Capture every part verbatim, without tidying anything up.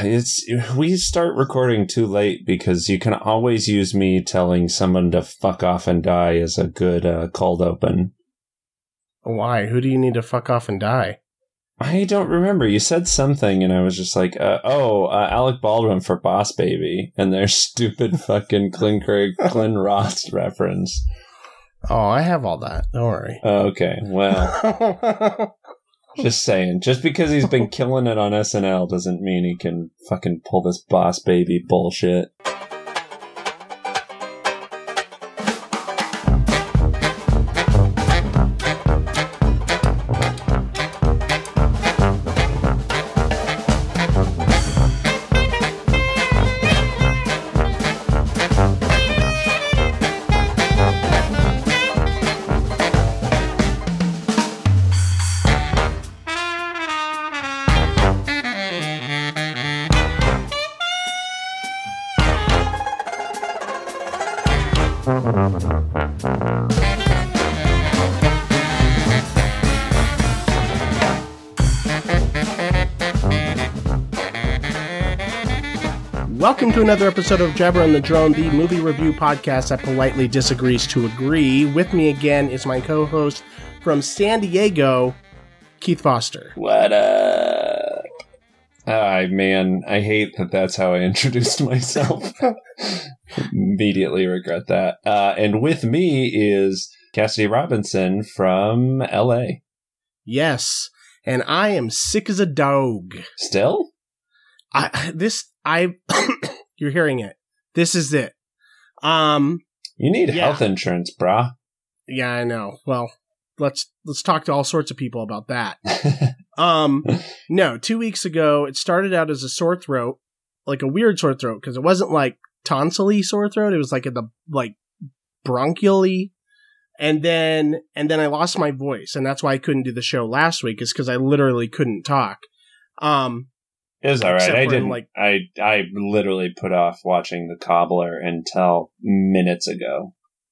it's we start recording too late because you can always use me telling someone to fuck off and die as a good uh, cold open. Why? Who do you need to fuck off and die? I don't remember. You said something, and I was just like, uh, "Oh, uh, Alec Baldwin for Boss Baby," and their stupid fucking Clint Craig, Clint Ross reference. Oh, I have all that. Don't worry. Oh, okay, well, just saying. Just because he's been killing it on S N L doesn't mean he can fucking pull this Boss Baby bullshit. Welcome to another episode of Jabber on the Drone, the movie review podcast that politely disagrees to agree. With me again is my co-host from San Diego, Keith Foster. What up? Ah, man, I hate that that's how I introduced myself. Immediately regret that. Uh, and with me is Cassidy Robinson from L A. Yes, and I am sick as a dog. Still? I this I you're hearing it. This is it. Um You need yeah. health insurance, brah. Yeah, I know. Well, let's let's talk to all sorts of people about that. um no, two weeks ago it started out as a sore throat, like a weird sore throat, because it wasn't like tonsilly sore throat, it was like in the like bronchially. And then and then I lost my voice, and that's why I couldn't do the show last week, is because I literally couldn't talk. Um It was all right. I didn't. Like, I I literally put off watching The Cobbler until minutes ago.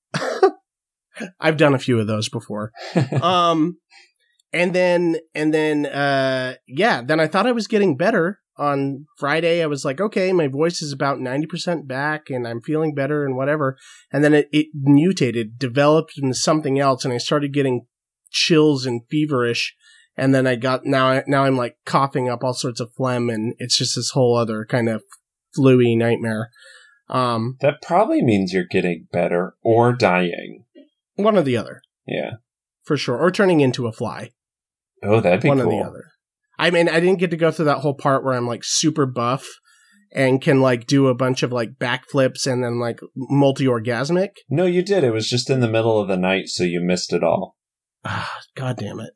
I've done a few of those before. um, and then and then uh, yeah. Then I thought I was getting better on Friday. I was like, okay, my voice is about ninety percent back, and I'm feeling better and whatever. And then it, it mutated, developed into something else, and I started getting chills and feverish. And then I got, now, now I'm like coughing up all sorts of phlegm, and it's just this whole other kind of flu-y nightmare. Um, that probably means you're getting better or dying. One or the other. Yeah. For sure. Or turning into a fly. Oh, that'd be one cool. One or the other. I mean, I didn't get to go through that whole part where I'm like super buff and can like do a bunch of like backflips and then like multi-orgasmic. No, you did. It was just in the middle of the night, so you missed it all. Ah, God damn it.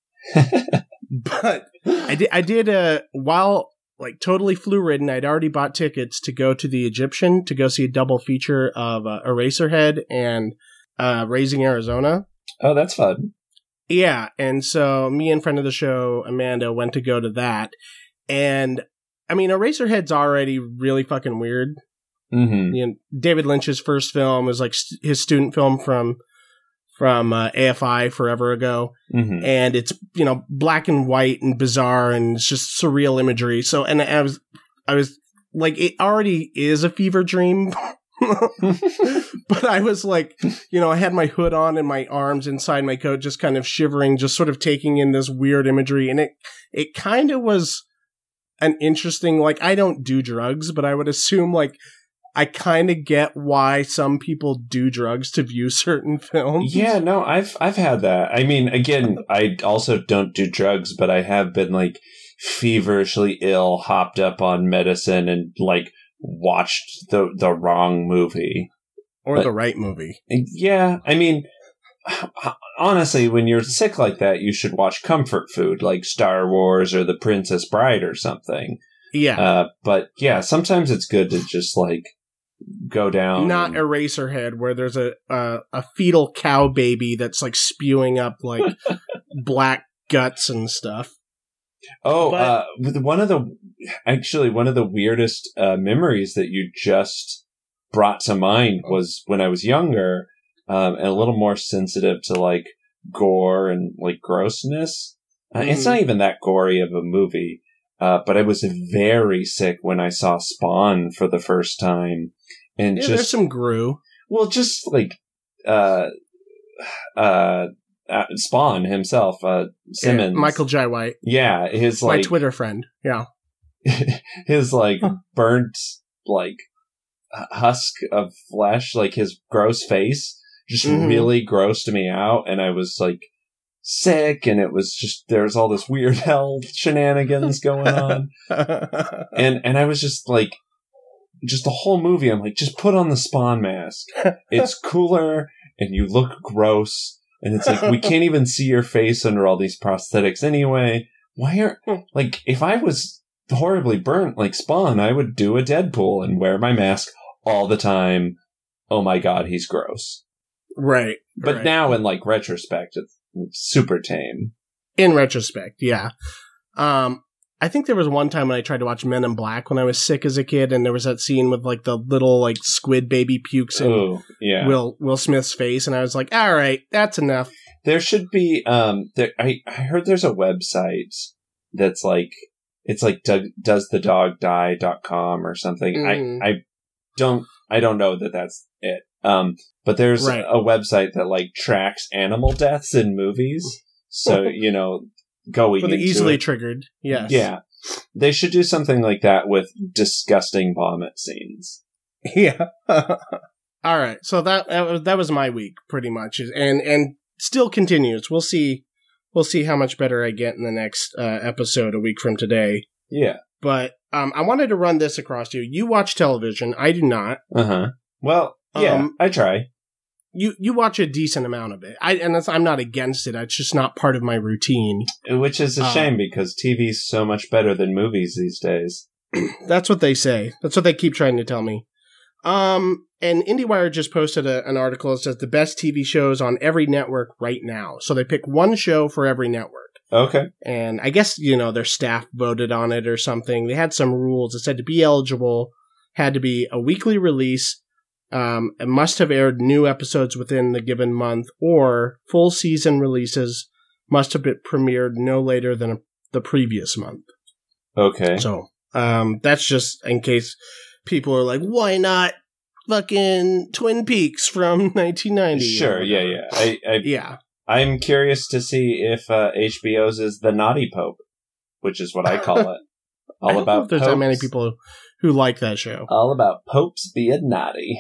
But I did, I did, uh, while like totally flu ridden, I'd already bought tickets to go to the Egyptian to go see a double feature of uh, Eraserhead and uh, Raising Arizona. Oh, that's fun. Yeah. And so me and friend of the show, Amanda, went to go to that. And I mean, Eraserhead's already really fucking weird. Mm-hmm. You know, David Lynch's first film was like st- his student film from from uh, A F I forever ago. Mm-hmm. And it's, you know, black and white and bizarre and it's just surreal imagery. So, and I was, I was like, it already is a fever dream. But I was like, you know, I had my hood on and my arms inside my coat, just kind of shivering, just sort of taking in this weird imagery. And it, it kind of was an interesting, like, I don't do drugs, but I would assume like, I kind of get why some people do drugs to view certain films. Yeah, no, I've I've had that. I mean, again, I also don't do drugs, but I have been like feverishly ill, hopped up on medicine, and like watched the the wrong movie or but, the right movie. Yeah, I mean, honestly, when you're sick like that, you should watch comfort food like Star Wars or The Princess Bride or something. Yeah, uh, but yeah, sometimes it's good to just like. Go down. Not and... Eraserhead, where there's a, a a fetal cow baby that's like spewing up like black guts and stuff. Oh, but... uh, one of the actually one of the weirdest uh, memories that you just brought to mind was when I was younger um, and a little more sensitive to like gore and like grossness. Uh, mm. It's not even that gory of a movie. Uh, but I was very sick when I saw Spawn for the first time. And yeah, just, there's some Gru. Well, just like, uh, uh, uh Spawn himself, uh, Simmons. Yeah, Michael Jai White. Yeah, his like. My Twitter friend. Yeah. his like Huh. burnt, like, husk of flesh, like his gross face, just Mhm. really grossed me out. And I was like, sick, and it was just there's all this weird hell shenanigans going on, and and I was just like, just the whole movie, I'm like, just put on the Spawn mask. It's cooler, and you look gross, and it's like we can't even see your face under all these prosthetics anyway. Why are like if I was horribly burnt like Spawn, I would do a Deadpool and wear my mask all the time. Oh my god, he's gross. Right, but right. now in like retrospect, it's super tame. In retrospect, yeah. Um, I think there was one time when I tried to watch Men in Black when I was sick as a kid, and there was that scene with like the little like squid baby pukes in Oh, yeah. Will Will Smith's face, and I was like, all right, that's enough. There should be. Um, there, I I heard there's a website that's like it's like does the dog die dot com or something. Mm. I I don't I don't know that that's it. Um, but there's Right. a website that like tracks animal deaths in movies. So, you know, going For the into easily it, triggered, yes. yeah, they should do something like that with disgusting vomit scenes. Yeah. All right. So that that was, that was my week pretty much, and and still continues. We'll see. We'll see how much better I get in the next uh, episode a week from today. Yeah. But um, I wanted to run this across to you. You watch television. I do not. Uh huh. Well, yeah, Um, I try. You you watch a decent amount of it. I and that's, I'm not against it. It's just not part of my routine. Which is a Um, shame because T V's so much better than movies these days. That's what they say. That's what they keep trying to tell me. Um, and IndieWire just posted a, an article that says the best T V shows on every network right now. So they pick one show for every network. Okay. And I guess, you know, their staff voted on it or something. They had some rules. It said to be eligible, had to be a weekly release, um, and must have aired new episodes within the given month, or full season releases must have been premiered no later than a, the previous month. Okay. So, um, that's just in case people are like, why not fucking Twin Peaks from nineteen ninety? Sure, yeah, yeah. I, I, Yeah. I'm curious to see if uh, H B O's is The Naughty Pope, which is what I call it. All I don't know about if there's popes. that many people who like that show. All about popes being naughty.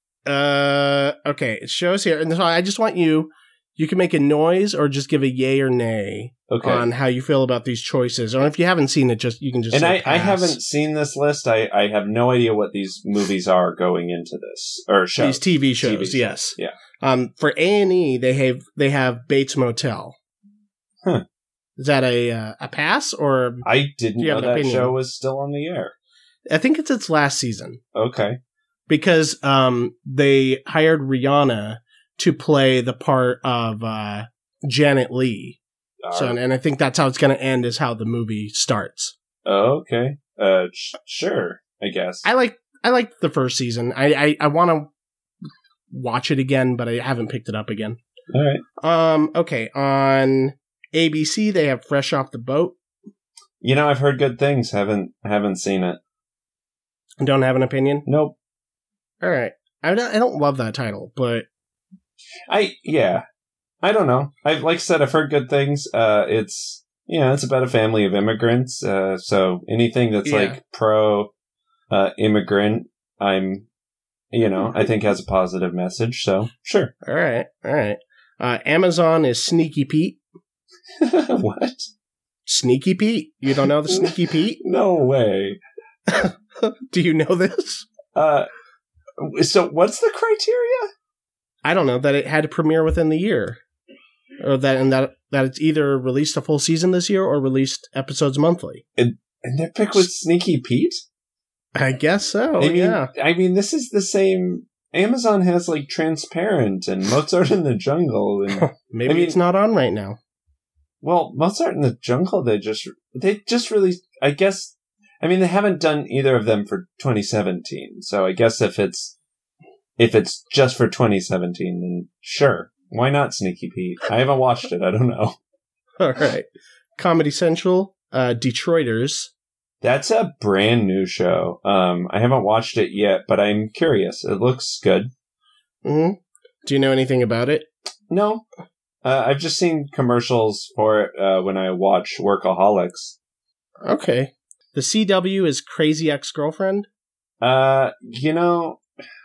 Uh, okay, it shows here, and so I just want you. You can make a noise or just give a yay or nay Okay. on how you feel about these choices. Or if you haven't seen it, just you can just. And say I, I pass. haven't seen this list. I, I have no idea what these movies are going into this or shows. These T V shows, T V shows, yes. yeah. Um, for A and E, they have they have Bates Motel. Huh. Is that a uh, a pass or? I didn't Do you know have an that opinion? show was still on the air. I think it's its last season Okay. because um they hired Rihanna to play the part of uh, Janet Leigh. So, All right. and I think that's how it's going to end. Is how the movie starts. Oh, okay. Uh, sh- sure. I guess. I like I liked the first season. I I, I want to watch it again, but I haven't picked it up again. All right. Um. Okay. On A B C, they have Fresh Off the Boat. You know, I've heard good things. Haven't haven't seen it. Don't have an opinion. Nope. All right. I don't, I don't love that title, but I yeah. I don't know. I like I said, I've heard good things. Uh, it's you know, it's about a family of immigrants. Uh, so anything that's Yeah. like pro uh, immigrant, I'm you know, I think has a positive message. So sure. all right, all right. Uh, Amazon is Sneaky Pete. What? Sneaky Pete. You don't know the Sneaky Pete? No way. Do you know this? Uh, so what's the criteria? I don't know that it had to premiere within the year, or that and that that it's either released a full season this year or released episodes monthly. And their pick was Sneaky Pete? I guess so. I mean, yeah. I mean, this is the same. Amazon has like Transparent and Mozart in the Jungle, and Maybe I mean- it's not on right now. well, Mozart in the Jungle. They just they just released. I guess. I mean, they haven't done either of them for twenty seventeen. So I guess if it's if it's just for twenty seventeen, then sure, why not Sneaky Pete? I haven't watched it. I don't know. All right. Comedy Central, uh, Detroiters. That's a brand new show. Um, I haven't watched it yet, but I'm curious. It looks good. Mm-hmm. Do you know anything about it? No. Uh, I've just seen commercials for it uh, when I watch Workaholics. Okay. The C W is Crazy Ex-Girlfriend? Uh, you know,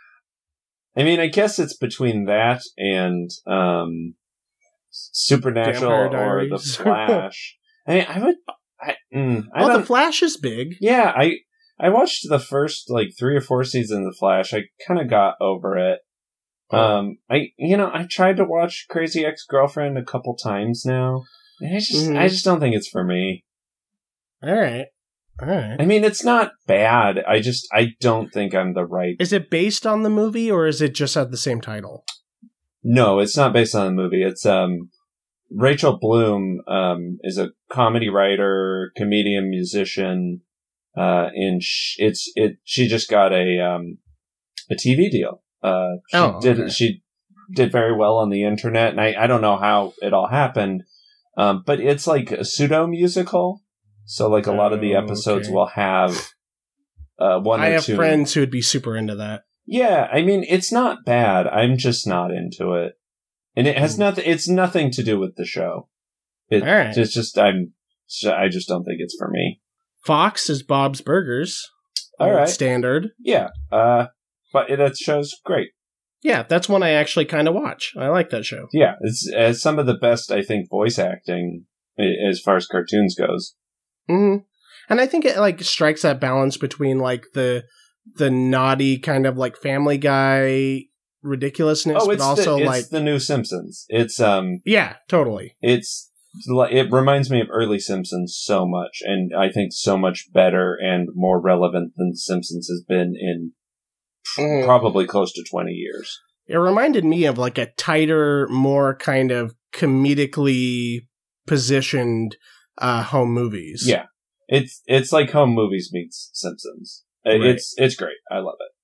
I mean, I guess it's between that and um, Supernatural or The Flash. I mean, I would... I, mm, I oh, don't, The Flash is big. Yeah, I I watched the first, like, three or four seasons of The Flash. I kind of got over it. Oh. Um, I You know, I tried to watch Crazy Ex-Girlfriend a couple times now. I just, mm-hmm. I just don't think it's for me. All right. All right. I mean, it's not bad. I just, I don't think I'm the right... Is it based on the movie, or is it just at the same title? No, it's not based on the movie. It's, um... Rachel Bloom um, is a comedy writer, comedian, musician, uh, and sh- it's it. She just got a um, a T V deal. Uh, she oh, did okay. she did very well on the internet, and I, I don't know how it all happened, um, but it's like a pseudo musical. So like a lot of the episodes okay. will have uh, one I or have two. friends who would be super into that. Yeah, I mean it's not bad. I'm just not into it. And it has nothing. It's nothing to do with the show. It, All right. It's just I'm. I just don't think it's for me. Fox is Bob's Burgers. All right, standard. Yeah, uh, but that show's great. Yeah, that's one I actually kind of watch. I like that show. Yeah, it's, it's some of the best I think voice acting as far as cartoons goes. Mm-hmm. And I think it like strikes that balance between like the the naughty kind of like Family Guy ridiculousness, oh, it's but also the, it's like the new Simpsons. It's um, yeah, totally. It's it reminds me of early Simpsons so much, and I think so much better and more relevant than The Simpsons has been in mm. probably close to twenty years. It reminded me of like a tighter, more kind of comedically positioned uh, home movies. Yeah, it's it's like home movies meets Simpsons. Right. It's it's great. I love it.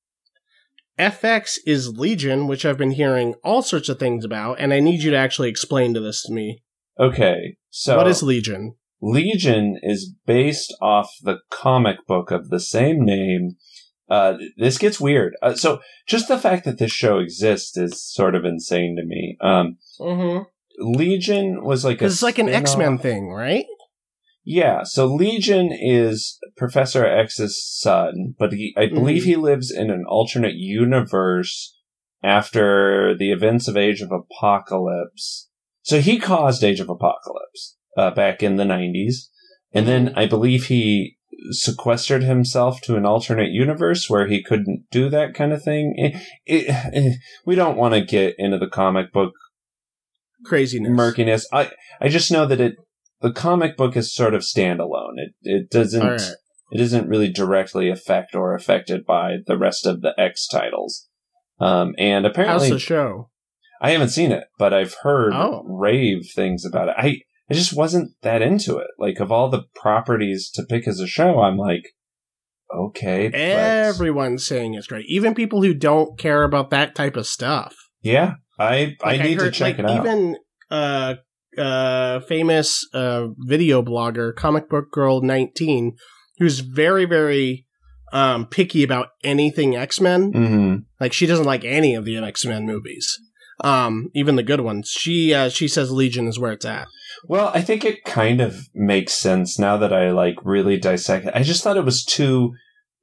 F X is Legion, which I've been hearing all sorts of things about, and I need you to actually explain to this to me. Okay, so... What is Legion? Legion is based off the comic book of the same name. Uh, this gets weird. Uh, so, just the fact that this show exists is sort of insane to me. Um, mm-hmm. Legion was like a It's like an X-Men thing, right? Yeah, so Legion is Professor X's son, but he, I believe mm-hmm. he lives in an alternate universe after the events of Age of Apocalypse. So he caused Age of Apocalypse uh, back in the nineties, and then I believe he sequestered himself to an alternate universe where he couldn't do that kind of thing. It, it, it, we don't want to get into the comic book craziness, murkiness. I, I just know that it The comic book is sort of standalone. It it doesn't right. it isn't really directly affect or affected by the rest of the X titles. Um, and apparently, how's the show? I haven't seen it, but I've heard oh. rave things about it. I I just wasn't that into it. Like of all the properties to pick as a show, I'm like, okay, everyone's saying it's great. Even people who don't care about that type of stuff. Yeah, I like I need I heard, to check like, it out. Even uh. Uh, famous uh, video blogger, Comic Book Girl nineteen, who's very, very um, picky about anything X-Men. Mm-hmm. Like, she doesn't like any of the X-Men movies, um, even the good ones. She uh, she says Legion is where it's at. Well, I think it kind of makes sense now that I like really dissect it. I just thought it was too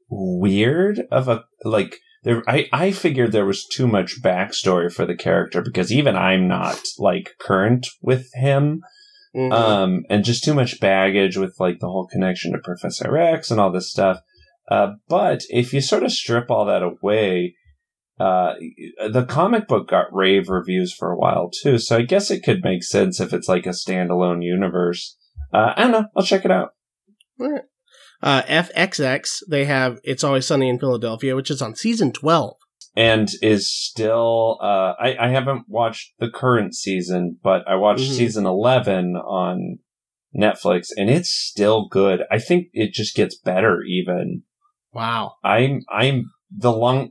weird of a like. There, I, I figured there was too much backstory for the character because even I'm not like current with him, mm-hmm. um, and just too much baggage with like the whole connection to Professor X and all this stuff. Uh, but if you sort of strip all that away, uh, the comic book got rave reviews for a while too. So I guess it could make sense if it's like a standalone universe. Uh, I don't know. I'll check it out. All right. Uh, F X X, they have It's Always Sunny in Philadelphia, which is on season twelve. And is still, uh, I, I haven't watched the current season, but I watched mm-hmm. season eleven on Netflix, and it's still good. I think it just gets better even. Wow. I'm, I'm the long...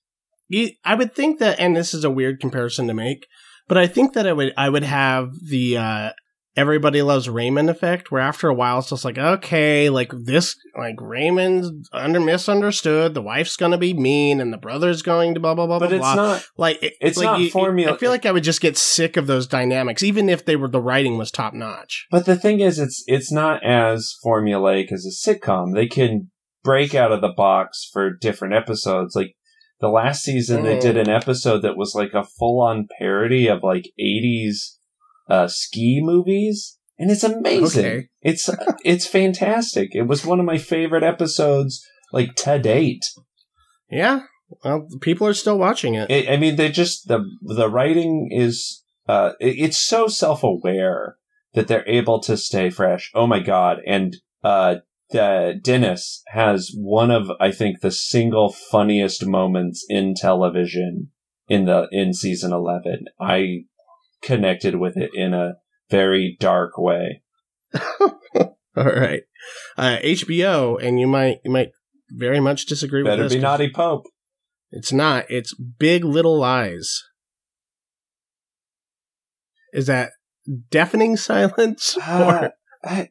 I would think that, and this is a weird comparison to make, but I think that I would, I would have the, uh, Everybody Loves Raymond effect, where after a while it's just like, okay, like this, like Raymond's under misunderstood, the wife's gonna be mean, and the brother's going to blah blah blah but blah. it's blah. not. Like it, It's like not you, formula. I feel like I would just get sick of those dynamics, even if they were the writing was top notch. But the thing is, it's it's not as formulaic as a sitcom. They can break out of the box for different episodes. Like the last season, mm. they did an episode that was like a full on parody of like eighties uh, ski movies. And it's amazing. Okay. It's it's fantastic. It was one of my favorite episodes, like, to date. Yeah. Well, people are still watching it. it I mean, they just, the the writing is, uh, it, it's so self-aware that they're able to stay fresh. Oh my God. And uh, the, Dennis has one of, I think, the single funniest moments in television in the in season eleven. I connected with it in a very dark way. All right, uh, H B O, and you might you might very much disagree Better with this. Better be Naughty Pope. It's not. It's Big Little Lies. Is that deafening silence? Uh, I,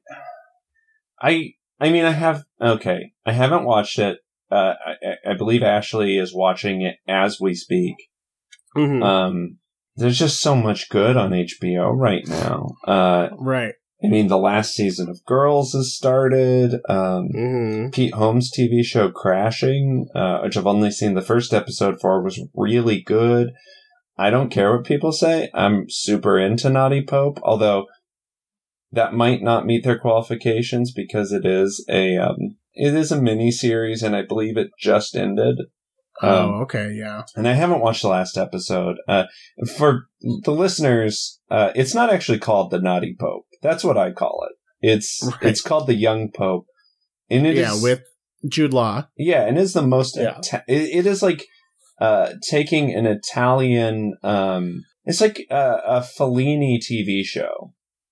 I, I mean, I have. Okay, I haven't watched it. Uh, I, I believe Ashley is watching it as we speak. Mm-hmm. Um. There's just so much good on H B O right now. Uh, right. I mean, the last season of Girls has started. Um, mm-hmm. Pete Holmes' T V show Crashing, uh, which I've only seen the first episode for, was really good. I don't care what people say. I'm super into Naughty Pope, although that might not meet their qualifications because it is a um, it is a mini series, and I believe it just ended. Oh, um, okay, yeah. And I haven't watched the last episode. Uh, for the listeners, uh, it's not actually called the Naughty Pope. That's what I call it. It's right. It's called the Young Pope. And it yeah, is, with Jude Law. Yeah, and it's the most... Yeah. Ita- it, it is like uh, taking an Italian... Um, it's like a, a Fellini T V show.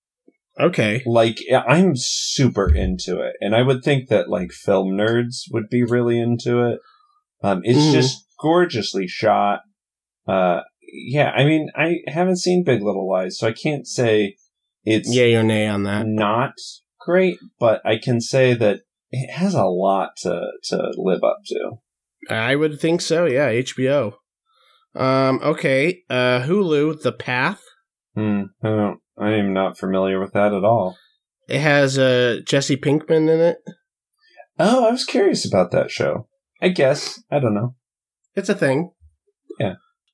Okay. Like, I'm super into it. And I would think that, like, film nerds would be really into it. Um, it's mm. just gorgeously shot. Uh, yeah, I mean, I haven't seen Big Little Lies, so I can't say it's yay or nay on that. Not great, but I can say that it has a lot to, to live up to. I would think so, yeah, H B O. Um, okay, uh, Hulu, The Path. Hmm, I don't, I am not familiar with that at all. It has uh, Jesse Pinkman in it. Oh, I was curious about that show. I guess. I don't know. It's a thing. Yeah.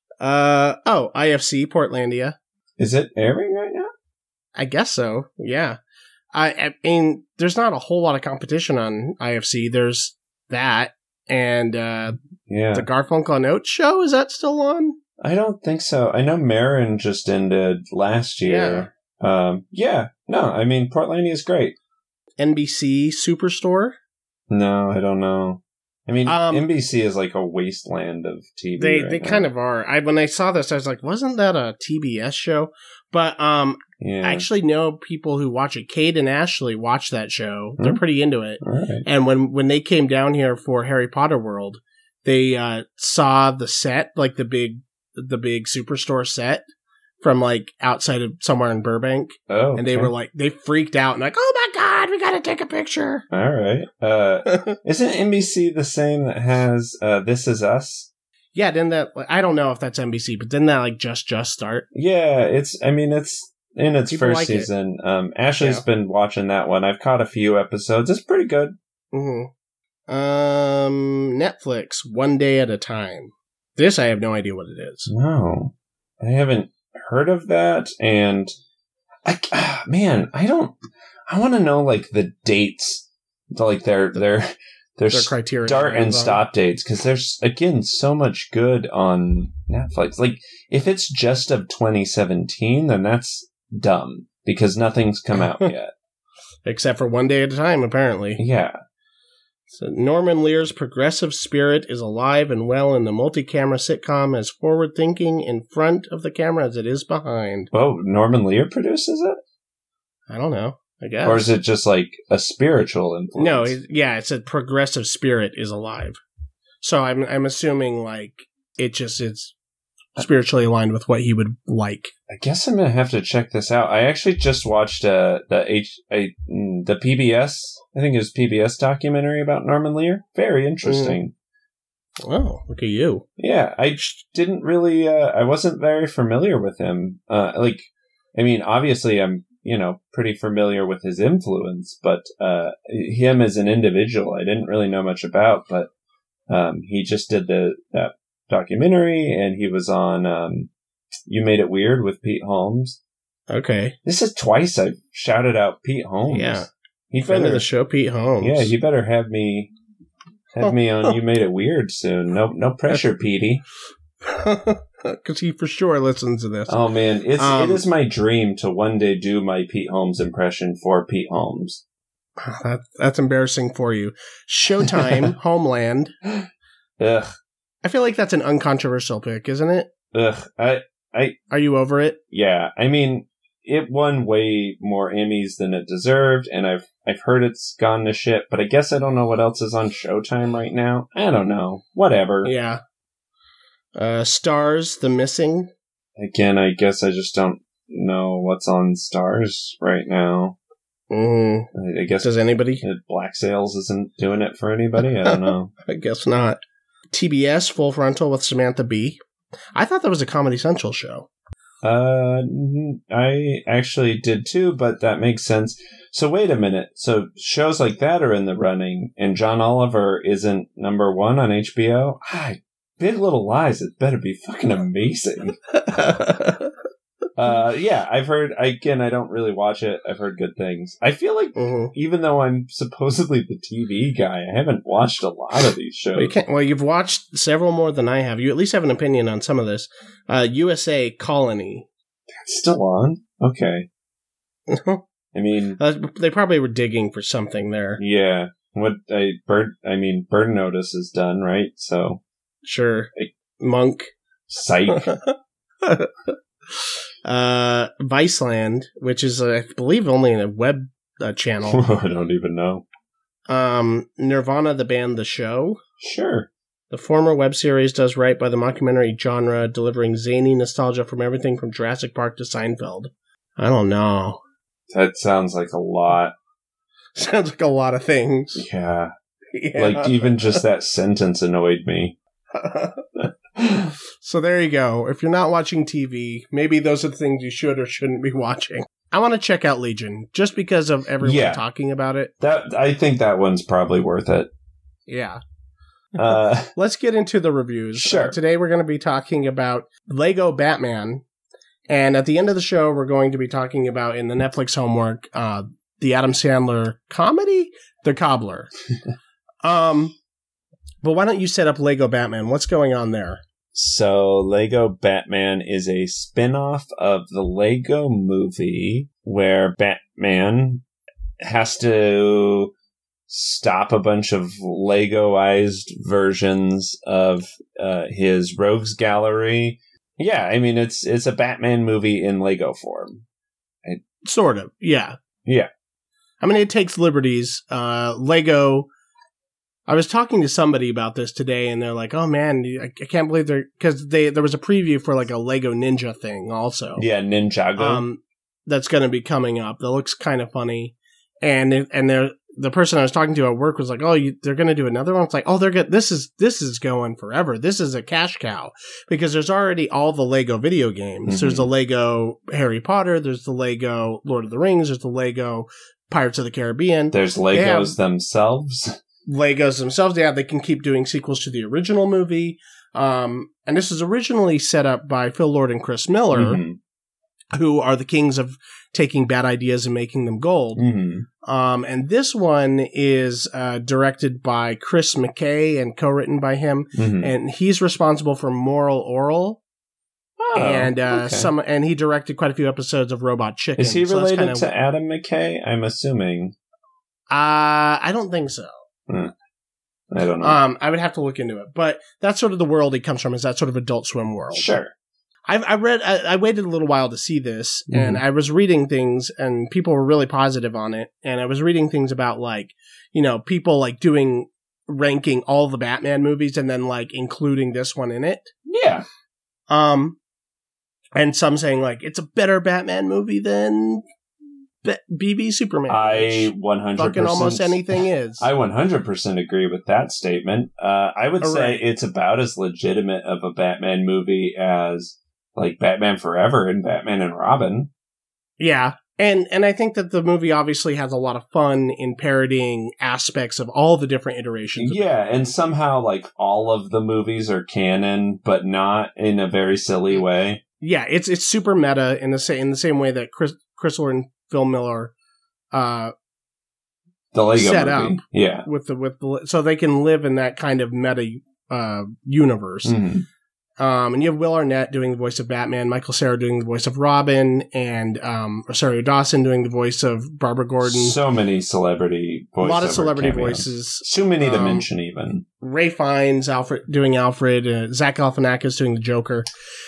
Uh oh, I F C Portlandia. Is it airing right now? I guess so. Yeah. I, I mean, there's not a whole lot of competition on I F C. There's that and uh, yeah, the Garfunkel and Oates show. Is that still on? I don't think so. I know Marin just ended last year. Yeah. Um, yeah. No, I mean Portlandia is great. N B C Superstore. No, I don't know. I mean, um, N B C is like a wasteland of T V. They right they now. kind of are. I when I saw this, I was like, wasn't that a T B S show? But um, yeah. I actually know people who watch it. Kate and Ashley watch that show. They're mm-hmm. pretty into it. Right. And when when they came down here for Harry Potter World, they uh, saw the set, like the big the big Superstore set from like outside of somewhere in Burbank. Oh, okay. And they were like, they freaked out and like, oh my God, we got to take a picture. All right. Uh, isn't N B C the same that has uh, This Is Us? Yeah, didn't that, I don't know if that's N B C, but didn't that like just, just start? Yeah, it's, I mean, it's in its People first like season. Um, Ashley's Yeah. been watching that one. I've caught a few episodes. It's pretty good. Mm-hmm. Um, Netflix, One Day at a Time. This, I have no idea what it is. No, I haven't heard of that. And I, ah, man, I don't, I want to know like the dates, like their, their, their, Their criteria. start and on. stop dates. Cause there's again so much good on Netflix. Like if it's just of twenty seventeen, then that's dumb because nothing's come out yet. Except for One Day at a Time, apparently. Yeah. So Norman Lear's progressive spirit is alive and well in the multi-camera sitcom, as forward-thinking in front of the camera as it is behind. Oh, Norman Lear produces it? I don't know. I guess. Or is it just like a spiritual influence? No, it, yeah, it said progressive spirit is alive. So I'm I'm assuming like it just it's spiritually aligned with what he would like. I guess I'm gonna have to check this out. I actually just watched uh, the H a, the P B S. I think it was P B S documentary about Norman Lear. Very interesting. Mm. Oh, look at you! Yeah, I didn't really. Uh, I wasn't very familiar with him. Uh, like, I mean, obviously, I'm you know pretty familiar with his influence, but uh, him as an individual, I didn't really know much about. But um, he just did the that documentary, and he was on um, You Made It Weird with Pete Holmes. Okay, this is twice I've shouted out Pete Holmes. Yeah, he friend of the show, Pete Holmes. Yeah, he better have me have me on You Made It Weird soon. No, no pressure, Petey. Because he for sure listens to this. Oh man, it's um, it is my dream to one day do my Pete Holmes impression for Pete Holmes. That, that's embarrassing for you. Showtime, Homeland. Ugh. I feel like that's an uncontroversial pick, isn't it? Ugh. I, I. Are you over it? Yeah. I mean, it won way more Emmys than it deserved, and I've I've heard it's gone to shit. But I guess I don't know what else is on Showtime right now. I don't know. Whatever. Yeah. Uh, Stars, The Missing. Again, I guess I just don't know what's on Stars right now. Mm. I, I guess. Does anybody? Black Sails isn't doing it for anybody. I don't know. I guess not. T B S, Full Frontal with Samantha Bee. I thought that was a Comedy Central show. Uh, I actually did too, but that makes sense. So wait a minute. So shows like that are in the running, and John Oliver isn't number one on H B O? Ah, Big Little Lies, it better be fucking amazing. uh, yeah, I've heard, again, I don't really watch it. I've heard good things. I feel like mm-hmm. even though I'm supposedly the T V guy, I haven't watched a lot of these shows. Well, you can't, well, you've watched several more than I have. You at least have an opinion on some of this. Uh, U S A Colony. That's still on? Okay. I mean... Uh, they probably were digging for something there. Yeah. What, I, Bird, I mean, Bird Notice is done, right? So... Sure. I, Monk. Psych. uh, Viceland, which is, uh, I believe, only in a web uh, channel. I don't even know. Um, Nirvana, the band, the show. Sure. The former web series does right by the mockumentary genre, delivering zany nostalgia from everything from Jurassic Park to Seinfeld. I don't know. That sounds like a lot. Sounds like a lot of things. Yeah. yeah. Like, even just that sentence annoyed me. So there you go. If you're not watching T V, maybe those are the things you should or shouldn't be watching. I want to check out Legion just because of everyone yeah. talking about it. That I think that one's probably worth it. Yeah. Uh, Let's get into the reviews. Sure. Uh, today we're going to be talking about Lego Batman, and at the end of the show, we're going to be talking about in the Netflix homework uh, the Adam Sandler comedy, The Cobbler. um. But why don't you set up Lego Batman? What's going on there? So, Lego Batman is a spin-off of the Lego movie where Batman has to stop a bunch of Legoized versions of uh, his Rogues Gallery. Yeah, I mean, it's it's a Batman movie in Lego form. It, sort of, yeah. Yeah. I mean, it takes liberties. Uh, Lego... I was talking to somebody about this today, and they're like, "Oh man, I, I can't believe they're..." Because they there was a preview for like a Lego Ninja thing also. Yeah, Ninjago. Um, that's going to be coming up. That looks kind of funny, and it, and they're the person I was talking to at work was like, "Oh, you, they're going to do another one." It's like, "Oh, they're good. This is this is going forever. This is a cash cow because there's already all the Lego video games. Mm-hmm. There's the Lego Harry Potter. There's the Lego Lord of the Rings. There's the Lego Pirates of the Caribbean. There's Legos themselves." Legos themselves, yeah, they can keep doing sequels to the original movie. Um, and this was originally set up by Phil Lord and Chris Miller, mm-hmm. who are the kings of taking bad ideas and making them gold. Mm-hmm. Um, and this one is uh, directed by Chris McKay and co-written by him. Mm-hmm. And he's responsible for Moral Oral. Oh, and uh, okay. some, and he directed quite a few episodes of Robot Chicken. Is he so related kinda, to Adam McKay? I'm assuming. Uh, I don't think so. Hmm. I don't know. Um, I would have to look into it, but that's sort of the world he comes from. Is that sort of Adult Swim world? Sure. I've I read. I, I waited a little while to see this, mm-hmm. and I was reading things, and people were really positive on it. And I was reading things about like, you know, people like doing ranking all the Batman movies and then like including this one in it. Yeah. Um, and some saying like it's a better Batman movie than B- B B Superman. I one hundred percent fucking almost anything is. I one hundred percent agree with that statement. Uh, I would All say right. it's about as legitimate of a Batman movie as like Batman Forever and Batman and Robin. Yeah. And and I think that the movie obviously has a lot of fun in parodying aspects of all the different iterations. Of Yeah, and somehow like all of the movies are canon, but not in a very silly way. Yeah, it's it's super meta in the same in the same way that Chris Crystal and Phil Miller uh The Lego set movie. up Yeah. with the with the so they can live in that kind of meta uh universe. Mm-hmm. Um, and you have Will Arnett doing the voice of Batman, Michael Cera doing the voice of Robin, and um, Rosario Dawson doing the voice of Barbara Gordon. So many celebrity voices. A lot of celebrity voices. Too many to Um, mention, even. Ray Fiennes, Alfred doing Alfred, uh, Zach Galifianakis doing the Joker.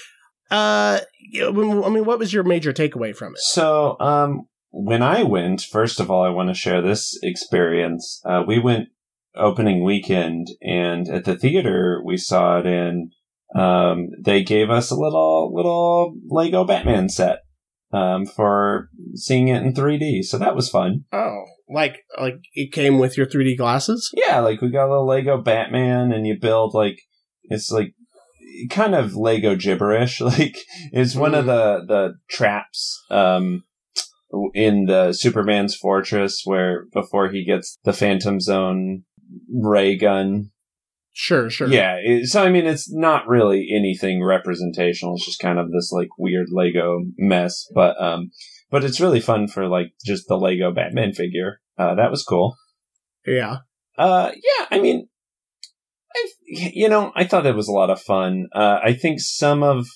Uh, I mean, what was your major takeaway from it? So, um, when I went, first of all, I want to share this experience. Uh, we went opening weekend, and at the theater we saw it in. Um, they gave us a little little Lego Batman set um, for seeing it in three D, so that was fun. Oh, like like it came with your three D glasses? Yeah, like we got a little Lego Batman, and you build like it's like kind of Lego gibberish. Like it's one mm. of the the traps um, in the Superman's fortress where before he gets the Phantom Zone ray gun. Sure, sure. Yeah, it, so I mean, it's not really anything representational. It's just kind of this like weird Lego mess, but um, but it's really fun for like just the Lego Batman figure. Uh, that was cool. Yeah. Uh, yeah. I mean, I you know I thought it was a lot of fun. Uh, I think some of,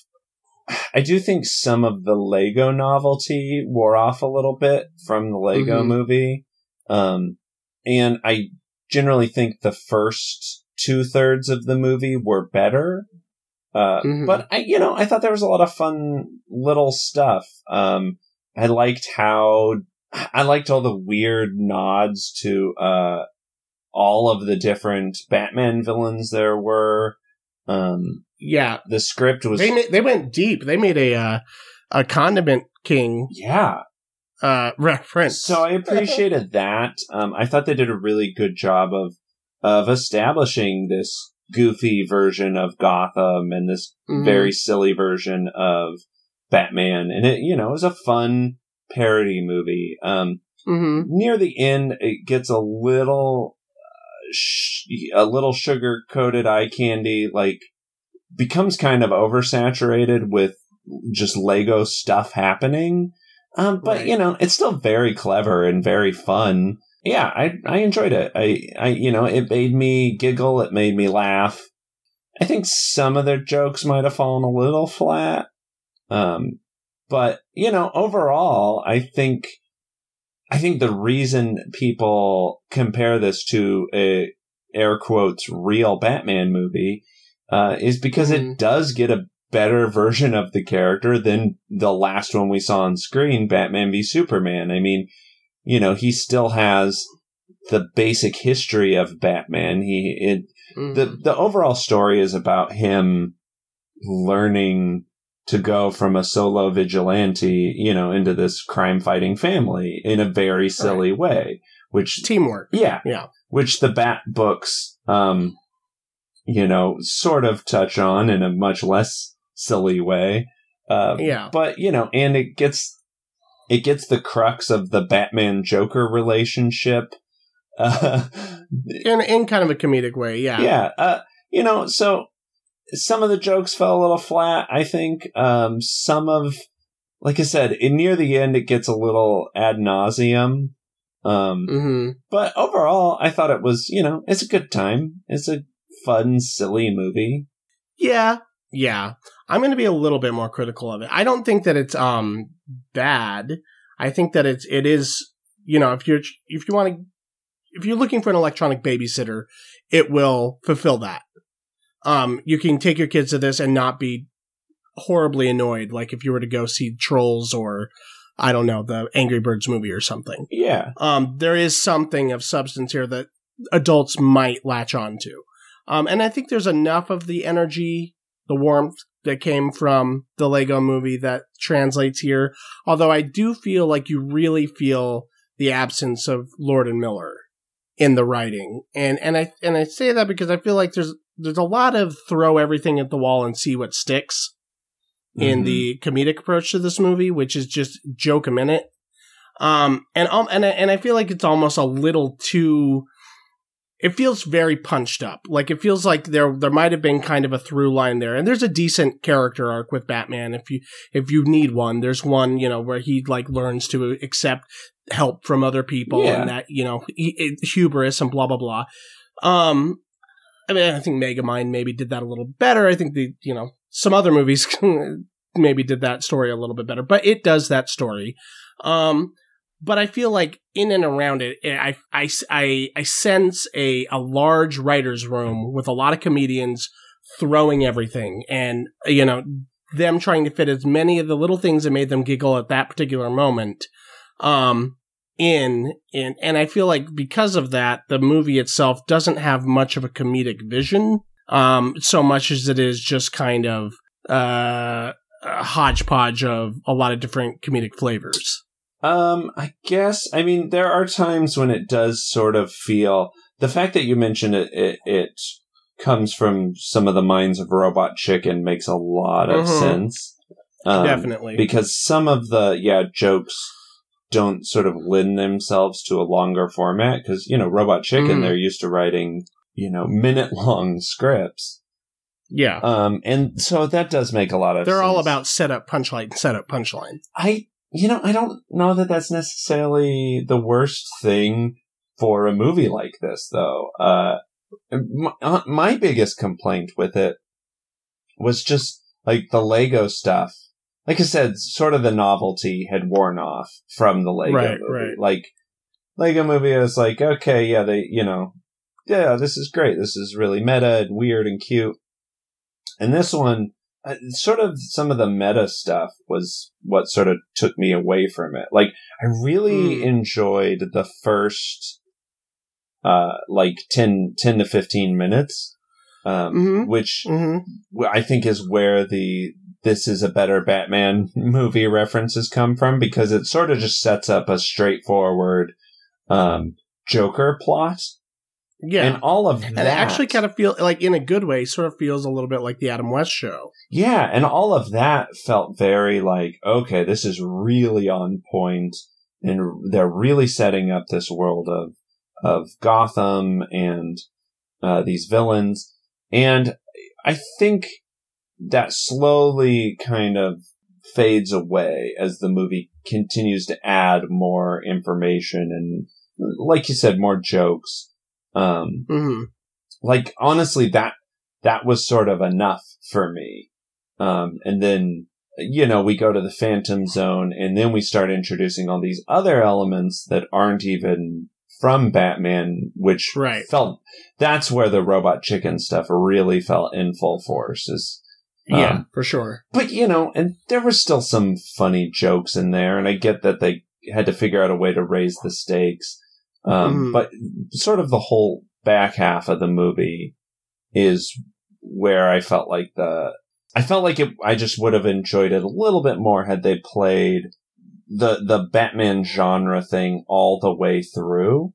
I do think some of the Lego novelty wore off a little bit from the Lego mm-hmm. movie. Um, and I generally think the first two thirds of the movie were better. Uh, mm-hmm. But I, you know, I thought there was a lot of fun little stuff. Um, I liked how, I liked all the weird nods to, uh, all of the different Batman villains there were. Um, yeah. The script was, they, they went deep. They made a, uh, a Condiment King. Yeah. Uh, reference. So I appreciated that. Um, I thought they did a really good job of, of establishing this goofy version of Gotham and this mm-hmm. very silly version of Batman. And it, you know, it was a fun parody movie. Um, mm-hmm. Near the end, it gets a little, uh, sh- a little sugar coated eye candy, like becomes kind of oversaturated with just Lego stuff happening. Um, but, right. you know, it's still very clever and very fun. Yeah, I I enjoyed it. I, I, you know, it made me giggle. It made me laugh. I think some of their jokes might have fallen a little flat. Um, but, you know, overall, I think, I think the reason people compare this to a, air quotes, real Batman movie, uh, is because mm. it does get a better version of the character than the last one we saw on screen, Batman v Superman. I mean, you know, he still has the basic history of Batman. He, it, mm-hmm. the, the overall story is about him learning to go from a solo vigilante, you know, into this crime fighting family in a very silly right. way, which teamwork. Yeah. Yeah. Which the Bat books, um, you know, sort of touch on in a much less silly way. Uh, yeah. But, you know, and it gets, It gets the crux of the Batman-Joker relationship. Uh, in in kind of a comedic way, yeah. Yeah. Uh, you know, so some of the jokes fell a little flat, I think. Um, some of, like I said, in, near the end, it gets a little ad nauseum. Um, mm-hmm. But overall, I thought it was, you know, it's a good time. It's a fun, silly movie. Yeah. Yeah. I'm going to be a little bit more critical of it. I don't think that it's um bad. I think that it's it is, you know, if you're if you want to if you're looking for an electronic babysitter, it will fulfill that. Um you can take your kids to this and not be horribly annoyed like if you were to go see Trolls or I don't know, the Angry Birds movie or something. Yeah. Um there is something of substance here that adults might latch on to. Um and I think there's enough of the energy the warmth that came from the Lego movie that translates here. Although I do feel like you really feel the absence of Lord and Miller in the writing. And and I and I say that because I feel like there's there's a lot of throw everything at the wall and see what sticks mm-hmm. in the comedic approach to this movie, which is just joke a minute. Um and um and I, and I feel like it's almost a little too. It feels very punched up. Like it feels like there there might have been kind of a through line there. And there's a decent character arc with Batman if you if you need one. There's one, you know, where he like learns to accept help from other people yeah. and that, you know, he, hubris and blah blah blah. Um I mean, I think Megamind maybe did that a little better. I think the, you know, some other movies maybe did that story a little bit better, but it does that story. Um But I feel like in and around it, I, I, I, I sense a, a large writer's room with a lot of comedians throwing everything and, you know, them trying to fit as many of the little things that made them giggle at that particular moment um, in. in. And I feel like because of that, the movie itself doesn't have much of a comedic vision um, so much as it is just kind of uh, a hodgepodge of a lot of different comedic flavors. Um, I guess, I mean, there are times when it does sort of feel, the fact that you mentioned it, it, it comes from some of the minds of Robot Chicken makes a lot of mm-hmm. sense. Um, Definitely. Because some of the, yeah, jokes don't sort of lend themselves to a longer format. Because, you know, Robot Chicken, mm-hmm. they're used to writing, you know, minute-long scripts. Yeah. Um, and so that does make a lot of they're sense. They're all about setup, punchline, setup, punchline. I... You know, I don't know that that's necessarily the worst thing for a movie like this, though. Uh, my, my biggest complaint with it was just, like, the Lego stuff. Like I said, sort of the novelty had worn off from the Lego right, movie. Right. Like, Lego movie was like, okay, yeah, they, you know, yeah, this is great. This is really meta and weird and cute. And this one... Uh, sort of some of the meta stuff was what sort of took me away from it. Like, I really mm. enjoyed the first, uh, like ten, ten to fifteen minutes, um, mm-hmm. which mm-hmm. I think is where the this is a better Batman movie references come from, because it sort of just sets up a straightforward, um, Joker plot. Yeah. And all of and that. And it actually kind of feel like, in a good way, sort of feels a little bit like the Adam West Show. Yeah. And all of that felt very like, okay, this is really on point, and they're really setting up this world of, of Gotham and, uh, these villains. And I think that slowly kind of fades away as the movie continues to add more information and, like you said, more jokes. Um, mm-hmm. like, honestly, that, that was sort of enough for me. Um, and then, you know, we go to the Phantom Zone, and then we start introducing all these other elements that aren't even from Batman, which right. felt, that's where the Robot Chicken stuff really felt in full force. Is, um, yeah, for sure. But, you know, and there were still some funny jokes in there, and I get that they had to figure out a way to raise the stakes. Um, mm. But sort of the whole back half of the movie is where I felt like the, I felt like it, I just would have enjoyed it a little bit more had they played the, the Batman genre thing all the way through.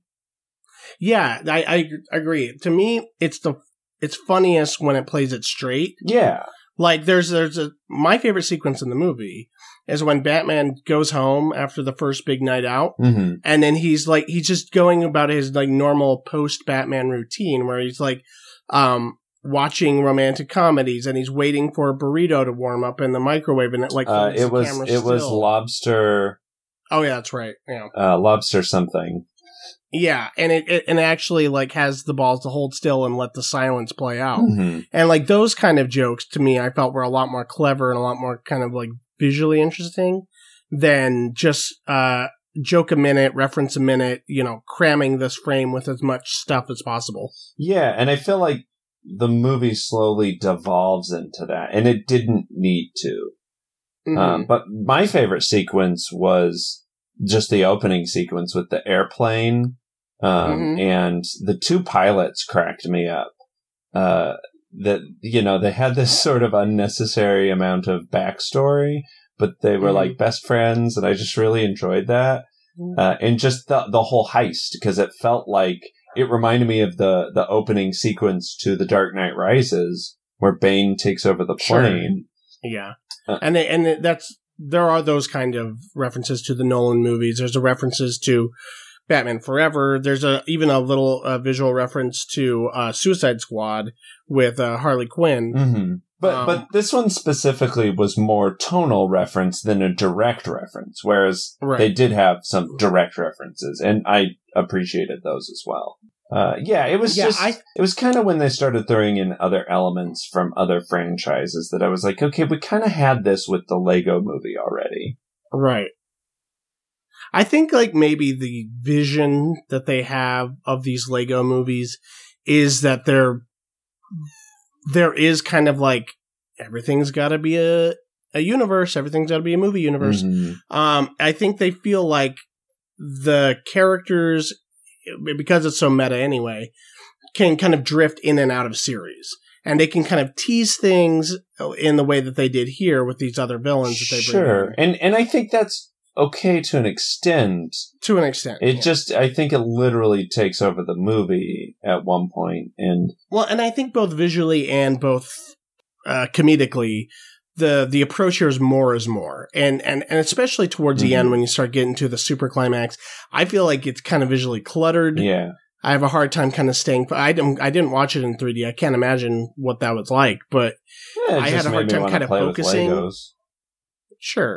Yeah, I, I agree. To me, it's the, it's funniest when it plays it straight. Yeah. Like there's, there's a, my favorite sequence in the movie is when Batman goes home after the first big night out, mm-hmm. and then he's like, he's just going about his like normal post-Batman routine where he's like, um, watching romantic comedies, and he's waiting for a burrito to warm up in the microwave, and it like, uh, it was, it still. was lobster. Oh yeah, that's right. Yeah. Uh, lobster something. Yeah, and it, it and it actually like has the balls to hold still and let the silence play out. Mm-hmm. And like those kind of jokes to me, I felt were a lot more clever and a lot more kind of like visually interesting than just uh, joke a minute, reference a minute, you know, cramming this frame with as much stuff as possible. Yeah, and I feel like the movie slowly devolves into that, and it didn't need to. Mm-hmm. Um, but my favorite sequence was just the opening sequence with the airplane, um, mm-hmm. and the two pilots cracked me up. Uh, that, you know, they had this sort of unnecessary amount of backstory, but they were mm-hmm. like best friends, and I just really enjoyed that. Mm-hmm. Uh, and just the the whole heist, because it felt like it reminded me of the the opening sequence to The Dark Knight Rises, where Bane takes over the plane. Sure. Yeah, uh, and they, and that's there are those kind of references to the Nolan movies. There's a references to Batman Forever. There's a even a little uh, visual reference to uh, Suicide Squad with uh, Harley Quinn. Mm-hmm. But um, but this one specifically was more tonal reference than a direct reference, whereas right. they did have some direct references, and I appreciated those as well. Uh, yeah, it was yeah, just, I, it was kind of when they started throwing in other elements from other franchises that I was like, okay, we kind of had this with the Lego movie already. Right. I think like maybe the vision that they have of these Lego movies is that they're, there is kind of like everything's got to be a, a universe. Everything's got to be a movie universe. Mm-hmm. Um, I think they feel like the characters, because it's so meta anyway, can kind of drift in and out of series. And they can kind of tease things in the way that they did here with these other villains that they bring in. Sure. And, and I think that's okay to an extent. To an extent. It yeah. just, I think it literally takes over the movie at one point. And well, and I think both visually and both uh, comedically, the the approach here is more is more. And and, and especially towards mm-hmm. the end when you start getting to the super climax, I feel like it's kind of visually cluttered. Yeah. I have a hard time kind of staying. I didn't, I didn't watch it in three D. I can't imagine what that was like, but yeah, I had a hard time kind of focusing. Sure.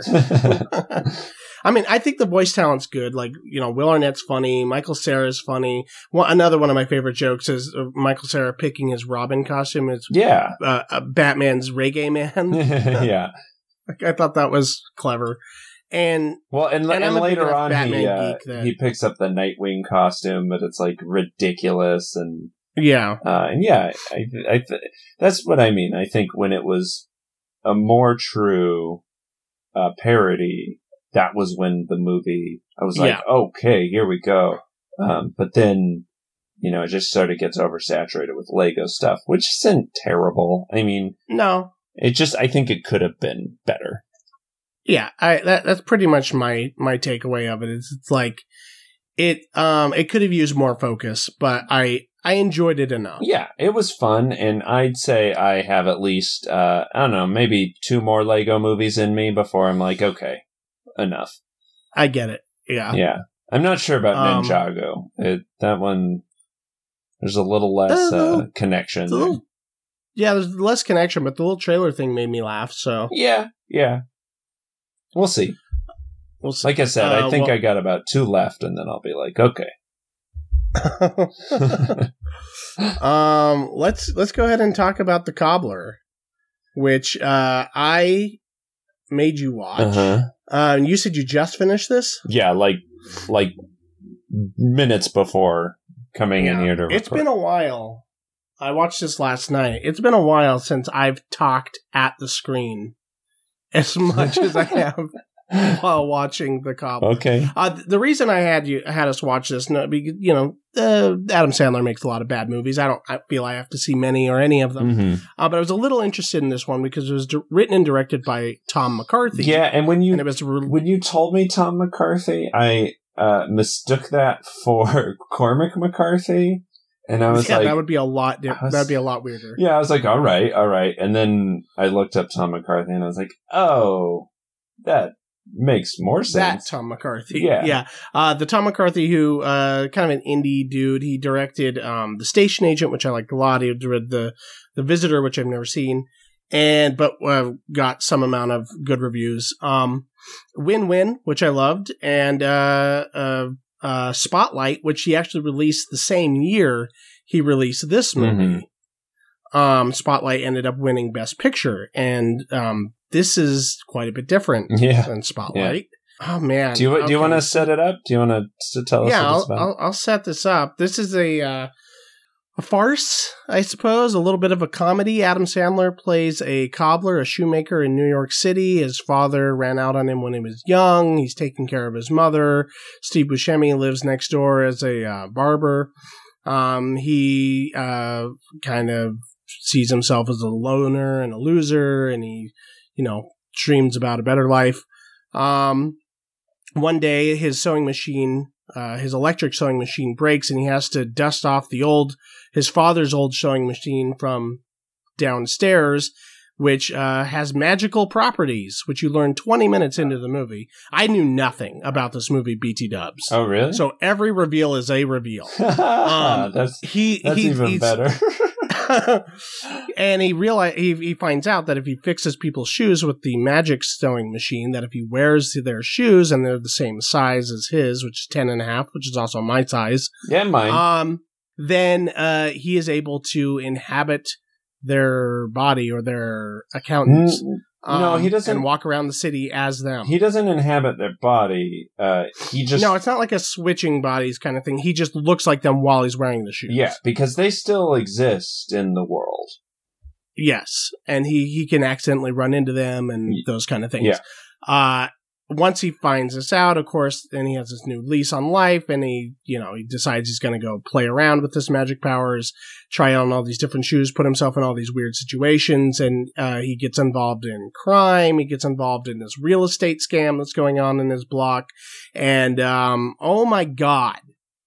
I mean, I think the voice talent's good. Like, you know, Will Arnett's funny. Michael Cera's funny. Well, another one of my favorite jokes is uh, Michael Cera picking his Robin costume. It's yeah, uh, uh, Batman's Reggae Man. yeah, I thought that was clever. And well, and, and, and later on, Batman he uh, that, he picks up the Nightwing costume, but it's like ridiculous and yeah, uh, and yeah, I, I th- that's what I mean. I think when it was a more true uh, parody, that was when the movie, I was like, yeah. okay, here we go. Um, but then, you know, it just sort of gets oversaturated with Lego stuff, which isn't terrible. I mean, no, it just, I think it could have been better. Yeah, I that that's pretty much my my takeaway of it. Is it's like it um it could have used more focus, but I I enjoyed it enough. Yeah, it was fun, and I'd say I have at least uh I don't know, maybe two more Lego movies in me before I'm like, okay, enough. I get it. Yeah. Yeah. I'm not sure about Um, Ninjago. It, that one, there's a little less Uh, uh, little- connection The there. little- yeah, there's less connection, but the little trailer thing made me laugh. So Yeah, yeah. We'll see. we'll see. Like I said, Uh, I think well- I got about two left, and then I'll be like, okay. um, let's let's go ahead and talk about The Cobbler, which uh, I made you watch. Uh-huh. Uh, and you said you just finished this. Yeah, like like minutes before coming in Yeah. here to record. It's been a while. I watched this last night. It's been a while since I've talked at the screen as much as I have while watching The Cobbler. Okay. Uh, th- the reason I had you had us watch this, no, because, you know, uh, Adam Sandler makes a lot of bad movies. I don't I feel I have to see many or any of them. hmm Uh, but I was a little interested in this one because it was di- written and directed by Tom McCarthy. Yeah, and when you And it was re- when you told me Tom McCarthy, I uh, mistook that for Cormac McCarthy, and I was yeah, like, that would be a lot. Di- I was- that'd be a lot weirder. yeah, I was like, all right, all right, and then I looked up Tom McCarthy, and I was like, oh, that makes more That sense. Tom McCarthy. Yeah. Yeah. Uh, the Tom McCarthy who, uh, kind of an indie dude. He directed, um, The Station Agent, which I liked a lot. He did the, the Visitor, which I've never seen. And, but, uh, got some amount of good reviews. Um, Win-Win, which I loved. And, uh, uh, uh, Spotlight, which he actually released the same year he released this movie. Um, Spotlight ended up winning Best Picture. And, um, this is quite a bit different Yeah. than Spotlight. Oh man! Do you do you Okay. want to set it up? Do you want to tell us Yeah, what it's I'll, about? I'll I'll set this up. This is a uh, a farce, I suppose, a little bit of a comedy. Adam Sandler plays a cobbler, a shoemaker in New York City. His father ran out on him when he was young. He's taking care of his mother. Steve Buscemi lives next door as a uh, barber. Um, he uh, kind of sees himself as a loner and a loser, and he, you know, dreams about a better life. Um, one day, his sewing machine, uh, his electric sewing machine breaks, and he has to dust off the old, his father's old sewing machine from downstairs, which uh, has magical properties, which you learn twenty minutes into the movie. I knew nothing about this movie, B T Dubs. Oh, really? So every reveal is a reveal. um, that's he, that's he, even better. And he realize he he finds out that if he fixes people's shoes with the magic sewing machine, that if he wears their shoes and they're the same size as his, which is ten and a half, which is also my size. Yeah, mine. Um, then uh, he is able to inhabit their body or their accountants. Mm, um, no, he doesn't. And walk around the city as them. He doesn't inhabit their body. Uh, he just no, it's not like a switching bodies kind of thing. He just looks like them while he's wearing the shoes. Yeah, because they still exist in the world. Yes, and he, he can accidentally run into them and those kind of things. Yeah. Uh, once he finds this out, of course, then he has this new lease on life, and he, you know, he decides he's going to go play around with this magic powers, try on all these different shoes, put himself in all these weird situations, and uh, he gets involved in crime. He gets involved in this real estate scam that's going on in his block, and um, oh my god,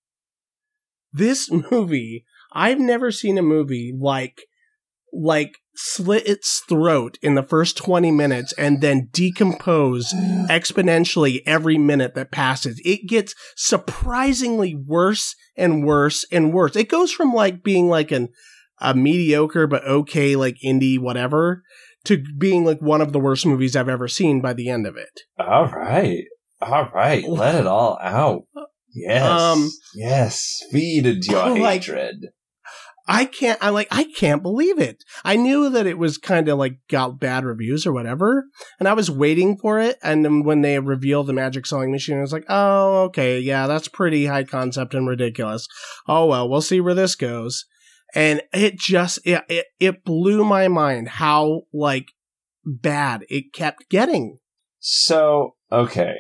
this movie! I've never seen a movie like like slit its throat in the first twenty minutes and then decompose exponentially every minute that passes. It gets surprisingly worse and worse and worse. It goes from like being like an a mediocre but okay like indie whatever to being like one of the worst movies I've ever seen by the end of it. All right. All right. Let it all out. Yes. Um, yes. Feed into your like, hatred. I can't, I like, I can't believe it. I knew that it was kind of like got bad reviews or whatever, and I was waiting for it. And then when they revealed the magic sewing machine, I was like, oh, okay, yeah, that's pretty high concept and ridiculous. Oh, well, we'll see where this goes. And it just, it, it, it blew my mind how like bad it kept getting. So, okay.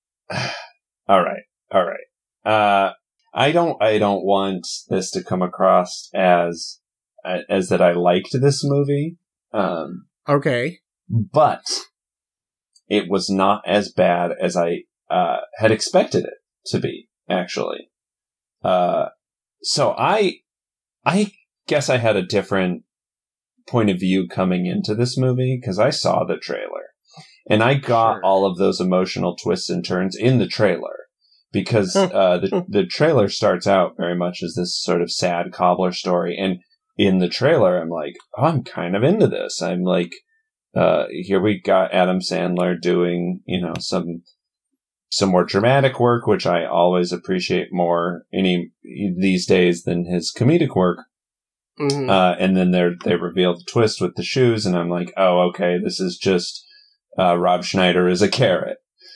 All right. All right. Uh, I don't, I don't want this to come across as, as that I liked this movie. Um, okay. But it was not as bad as I, uh, had expected it to be, actually. Uh, so I, I guess I had a different point of view coming into this movie because I saw the trailer and I got sure. all of those emotional twists and turns in the trailer. Because uh, the the trailer starts out very much as this sort of sad cobbler story, and in the trailer, I'm like, oh, I'm kind of into this. I'm like, uh, here we got Adam Sandler doing, you know, some some more dramatic work, which I always appreciate more any these days than his comedic work. Mm-hmm. Uh, and then they they reveal the twist with the shoes, and I'm like, oh, okay, this is just uh, Rob Schneider is a carrot.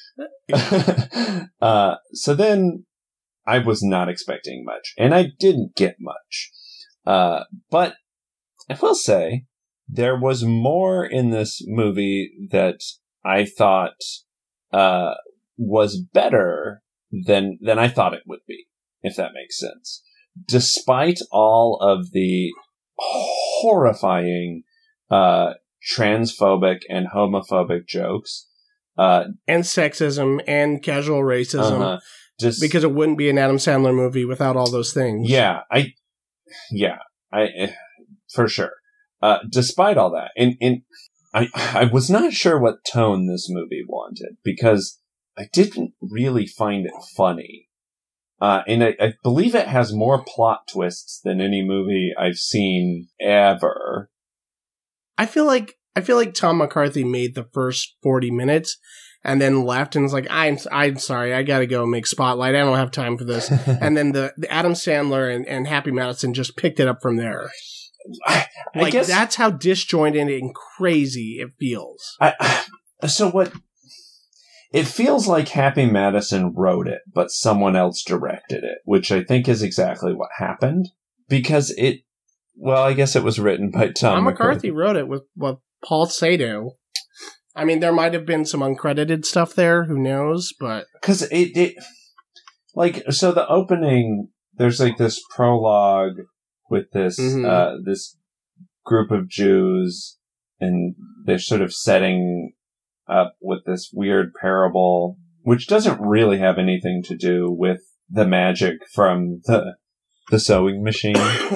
uh, so then I was not expecting much, and I didn't get much. Uh, but I will say there was more in this movie that I thought uh, was better than than I thought it would be, if that makes sense. Despite all of the horrifying uh, transphobic and homophobic jokes. Uh, and sexism and casual racism, uh-huh. Just because it wouldn't be an Adam Sandler movie without all those things. Yeah, I, yeah, I, for sure. Uh, despite all that, and, and I, I was not sure what tone this movie wanted because I didn't really find it funny. Uh, and I, I believe it has more plot twists than any movie I've seen ever. I feel like I feel like Tom McCarthy made the first forty minutes and then left and was like, I'm I'm sorry, I gotta go make Spotlight. I don't have time for this. And then the, the Adam Sandler and, and Happy Madison just picked it up from there. I, I like guess that's how disjointed and crazy it feels. I, so what? It feels like Happy Madison wrote it, but someone else directed it, which I think is exactly what happened. Because it, well, I guess it was written by Tom, Tom McCarthy. McCarthy wrote it with, with Paul Sado. I mean, there might have been some uncredited stuff there. Who knows? But because it, it, like, so the opening, there's like this prologue with this, mm-hmm. uh, this group of Jews, and they're sort of setting up with this weird parable, which doesn't really have anything to do with the magic from the the sewing machine.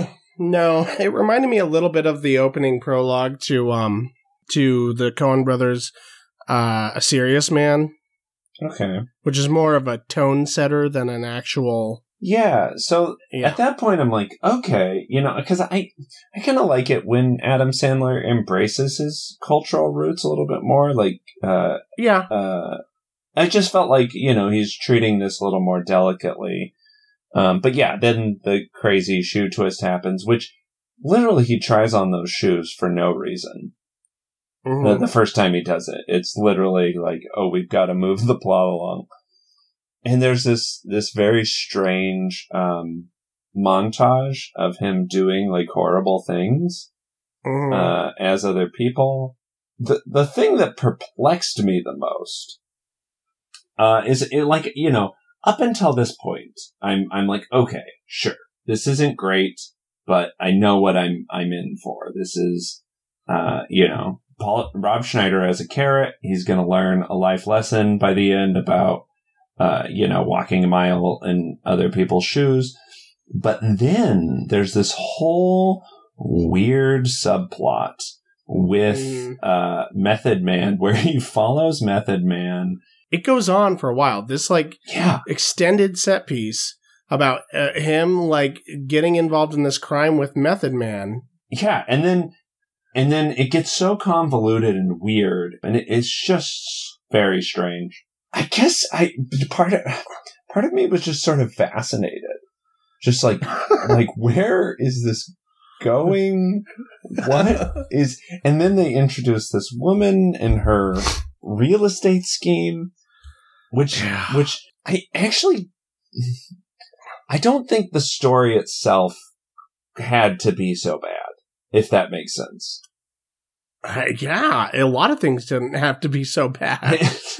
No, it reminded me a little bit of the opening prologue to um to the Coen Brothers, uh, A Serious Man. Okay. Which is more of a tone setter than an actual... Yeah, so yeah. At that point I'm like, okay, you know, because I, I kind of like it when Adam Sandler embraces his cultural roots a little bit more. Like, uh, yeah. Uh, I just felt like, you know, he's treating this a little more delicately. Um, but yeah, then the crazy shoe twist happens, which literally he tries on those shoes for no reason. Mm-hmm. The, the first time he does it, it's literally like, oh, we've got to move the plot along. And there's this, this very strange, um, montage of him doing like horrible things, mm-hmm. uh, as other people. The, the thing that perplexed me the most, uh, is it like, you know, up until this point, I'm, I'm like, okay, sure, this isn't great, but I know what I'm, I'm in for. This is, uh, you know, Paul, Rob Schneider as a carrot. He's going to learn a life lesson by the end about, uh, you know, walking a mile in other people's shoes. But then there's this whole weird subplot with, mm. uh, Method Man, where he follows Method Man. It goes on for a while. This, like, yeah. extended set piece about uh, him, like, getting involved in this crime with Method Man. Yeah, and then, and then it gets so convoluted and weird, and it, it's just very strange. I guess I, part of, part of me was just sort of fascinated. Just like, like, where is this going? What is, and then they introduce this woman and her real estate scheme, which, yeah. which I actually, I don't think the story itself had to be so bad, if that makes sense. Uh, yeah, a lot of things didn't have to be so bad.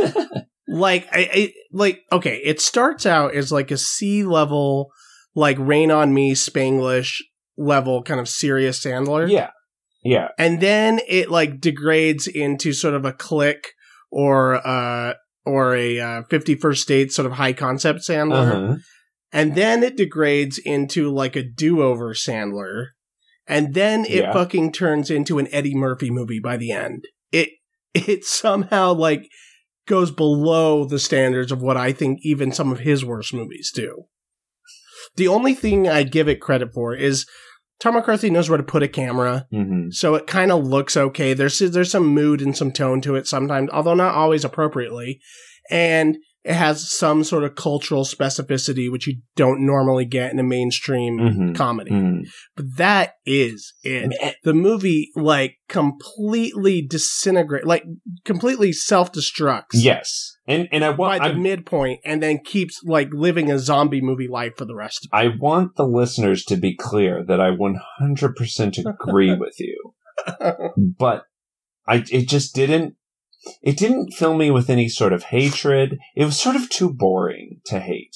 Like, I, I, like, okay, it starts out as like a C-level, like Rain on Me, Spanglish level kind of serious Sandler. Yeah, yeah. And then it like degrades into sort of a Click or uh or a uh, fifty-first Date sort of high concept Sandler. Uh-huh. And then it degrades into like a do-over Sandler. And then it yeah. fucking turns into an Eddie Murphy movie by the end. It it somehow like goes below the standards of what I think even some of his worst movies do. The only thing I give it credit for is Tom McCarthy knows where to put a camera, mm-hmm. so it kind of looks okay. There's there's some mood and some tone to it sometimes, although not always appropriately. And it has some sort of cultural specificity, which you don't normally get in a mainstream mm-hmm. comedy. Mm-hmm. But that is it. The movie, like, completely disintegrates, like, completely self-destructs. Yes. And and I want by the I'm, midpoint, and then keeps, like, living a zombie movie life for the rest of it. I want the listeners to be clear that I one hundred percent agree with you. But I it just didn't It didn't fill me with any sort of hatred. It was sort of too boring to hate.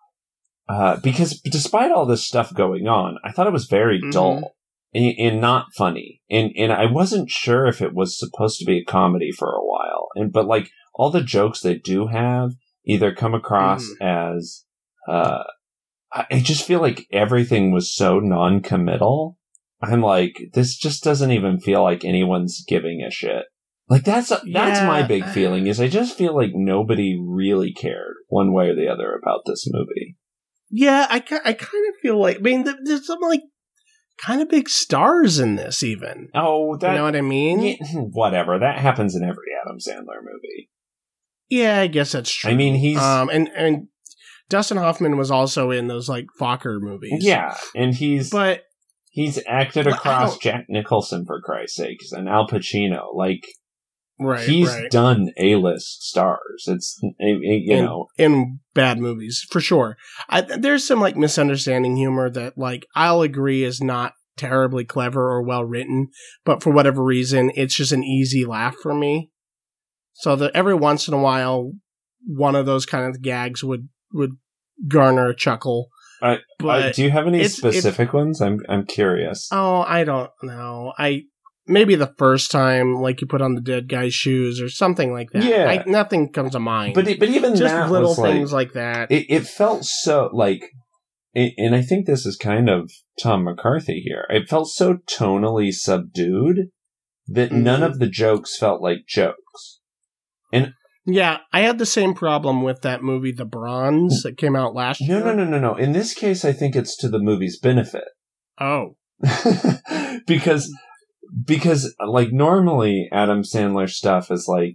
Uh, because despite all this stuff going on, I thought it was very mm-hmm. dull and, and not funny. And, and I wasn't sure if it was supposed to be a comedy for a while. And, but like all the jokes they do have either come across mm. as, uh, I just feel like everything was so non-committal. I'm like, this just doesn't even feel like anyone's giving a shit. Like, that's that's yeah. my big feeling, is I just feel like nobody really cared one way or the other about this movie. Yeah, I, I kind of feel like, I mean, there's some, like, kind of big stars in this, even. Oh, that... You know what I mean? Yeah, whatever. That happens in every Adam Sandler movie. Yeah, I guess that's true. I mean, he's... Um, and, and Dustin Hoffman was also in those, like, Fokker movies. Yeah, and he's... But... He's acted across Jack Nicholson, for Christ's sakes, and Al Pacino. Like... Right, He's right. done A-list stars. It's, you in, know. In bad movies, for sure. I, there's some, like, misunderstanding humor that, like, I'll agree is not terribly clever or well written, but for whatever reason, it's just an easy laugh for me. So that every once in a while, one of those kind of gags would, would garner a chuckle. I, but I, do you have any it's- specific it's- ones? I'm I'm curious. Oh, I don't know. I maybe the first time, like you put on the dead guy's shoes or something like that. Yeah. I, nothing comes to mind. but it, but even just that little was like, things like that. it, it felt so like, it, and I think this is kind of Tom McCarthy here. It felt so tonally subdued that Mhm. none of the jokes felt like jokes. Yeah, I had the same problem with that movie, The Bronze, that came out last No, year. no, no, no, no. In this case, I think it's to the movie's benefit. Oh, because because like normally Adam Sandler stuff is like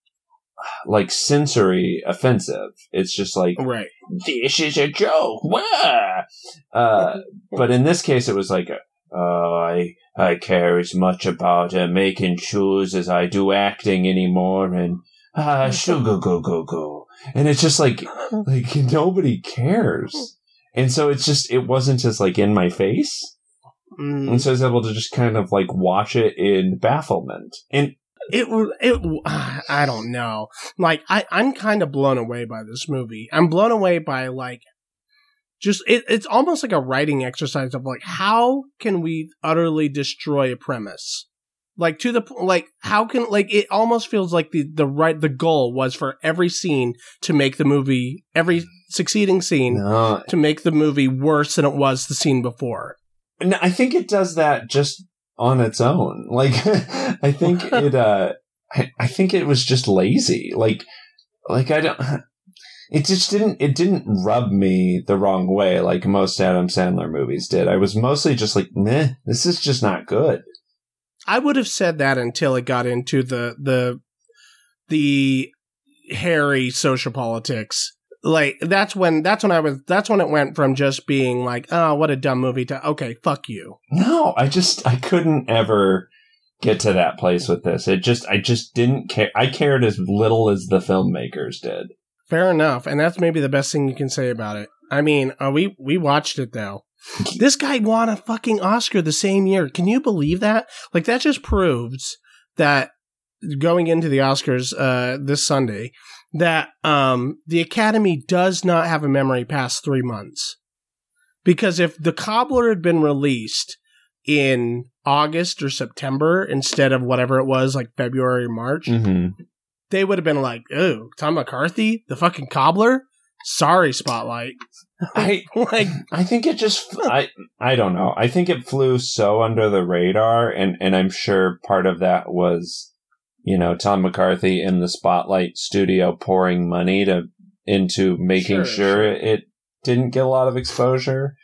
like sensory offensive. It's just like, right. this is a joke. Wah! Uh, but in this case, it was like, oh, I I care as much about uh, making shoes as I do acting anymore, and ah, sugar go go go, and it's just like like nobody cares, and so it's just it wasn't as like in my face. Mm. And so I was able to just kind of like watch it in bafflement. And It it I don't know. Like I I'm kind of blown away by this movie. I'm blown away by like just it, it's almost like a writing exercise of like how can we utterly destroy a premise? Like to the like how can like it almost feels like the the right the goal was for every scene to make the movie every succeeding scene no, to make the movie worse than it was the scene before. no, I think it does that just on its own. Like, I think it, uh, I, I think it was just lazy. Like, like I don't, it just didn't, it didn't rub me the wrong way like most Adam Sandler movies did. I was mostly just like, meh, this is just not good. I would have said that until it got into the the the hairy social politics. Like that's when that's when I was that's when it went from just being like, oh, what a dumb movie to okay, fuck you. No, I just, I couldn't ever get to that place with this. It just, I just didn't care. I cared as little as the filmmakers did. Fair enough, and that's maybe the best thing you can say about it. I mean, uh, we we watched it though. This guy won a fucking Oscar the same year. Can you believe that? Like that just proves that going into the Oscars uh, this Sunday, that um, the Academy does not have a memory past three months. Because if The Cobbler had been released in August or September instead of whatever it was, like February or March, Mm-hmm. they would have been like, oh, Tom McCarthy, the fucking Cobbler? Sorry, Spotlight. I like, I think it just I I don't know. I think it flew so under the radar, and and I'm sure part of that was, you know, Tom McCarthy in the Spotlight studio pouring money to into making Sure, sure, sure. it didn't get a lot of exposure.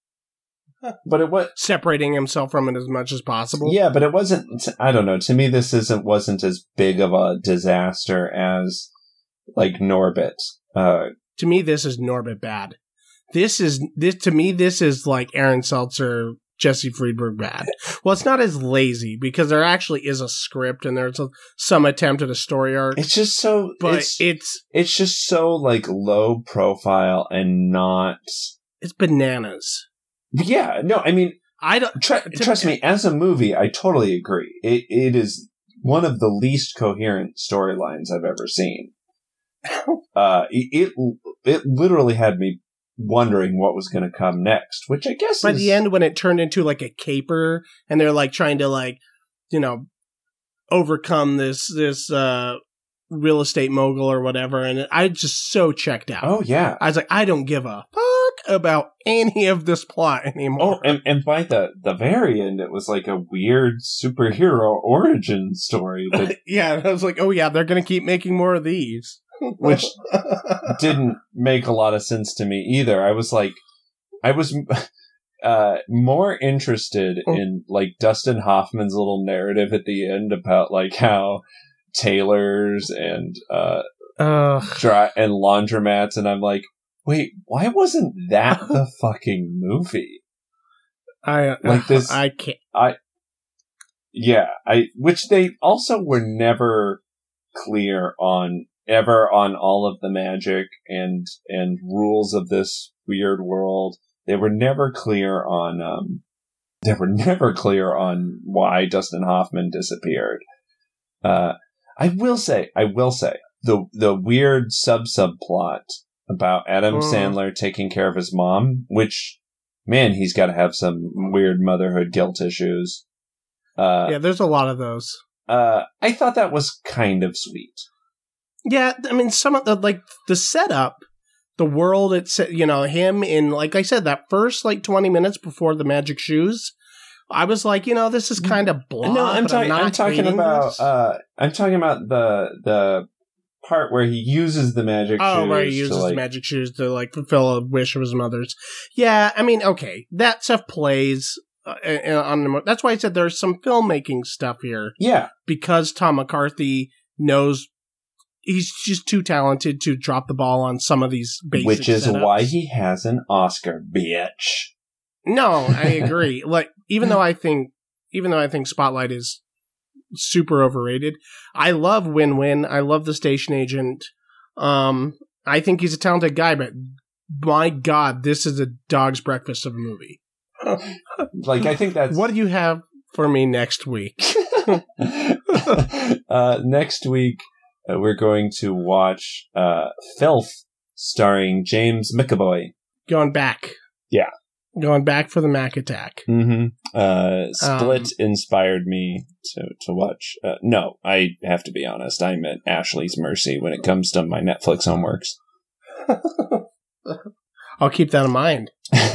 But it was separating himself from it as much as possible. yeah, but it wasn't. I don't know. To me, this isn't wasn't as big of a disaster as like Norbit. Uh, To me, this is Norbit bad. This is this to me. This is like Aaron Seltzer, Jesse Friedberg bad. Well, it's not as lazy because there actually is a script and there's a, some attempt at a story arc. it's just so. but it's, it's it's just so like low profile and not. it's bananas. Yeah, no, I mean, I don't tr- trust me. As a movie, I totally agree. It it is one of the least coherent storylines I've ever seen. Uh, it it literally had me wondering what was going to come next, which I guess by is, the end when it turned into like a caper and they're like trying to like you know overcome this this uh real estate mogul or whatever, and I just so checked out. Oh yeah. I was like, I don't give a fuck about any of this plot anymore. Oh, and, and by the, the very end, it was like a weird superhero origin story that yeah, and I was like, oh yeah, they're gonna keep making more of these. which didn't make a lot of sense to me either. I was like, I was uh, more interested in like Dustin Hoffman's little narrative at the end about like how tailors and uh, Ugh. dry and laundromats, and I'm like, wait, why wasn't that the fucking movie? I Like this- I can't. Yeah, I which they also were never clear on ever on all of the magic and and rules of this weird world. They were never clear on um they were never clear on why Dustin Hoffman disappeared. Uh I will say, I will say the the weird sub subplot about Adam Mm. Sandler taking care of his mom, which, man, he's got to have some weird motherhood guilt issues. Uh, Yeah, there's a lot of those. uh, I thought that was kind of sweet. Yeah, I mean, some of the, like, the setup, the world, it's, you know, him in, like I said, that first, like, twenty minutes before the magic shoes, I was like, you know, this is kind of blah. No, I'm, but talking. not I'm talking hating about. this. Uh, I'm talking about the the part where he uses the magic Oh, shoes. where he to, uses like, magic shoes to, like, fulfill a wish of his mother's. Yeah, I mean, okay, that stuff plays uh, uh, on the. That's why I said there's some filmmaking stuff here. Yeah, Because Tom McCarthy knows he's just too talented to drop the ball on some of these basic which is setups. why he has an Oscar, bitch. No, I agree. Like, even though I think, even though I think Spotlight is super overrated, I love Win Win. I love The Station Agent. Um, I think he's a talented guy, but my God, this is a dog's breakfast of a movie. Like, I think that's What do you have for me next week? uh, next week, uh, we're going to watch uh, Filth, starring James McAvoy. Going back. Yeah. Going back for the Mac Attack. Mm-hmm. Uh, Split Um, inspired me to to watch. Uh, no, I have to be honest. I'm at Ashley's mercy when it comes to my Netflix homeworks. I'll keep that in mind.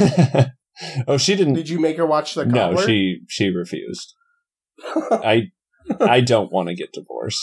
Oh, she didn't. Did you make her watch the No, Cobbler? she she refused. I I don't want to get divorced.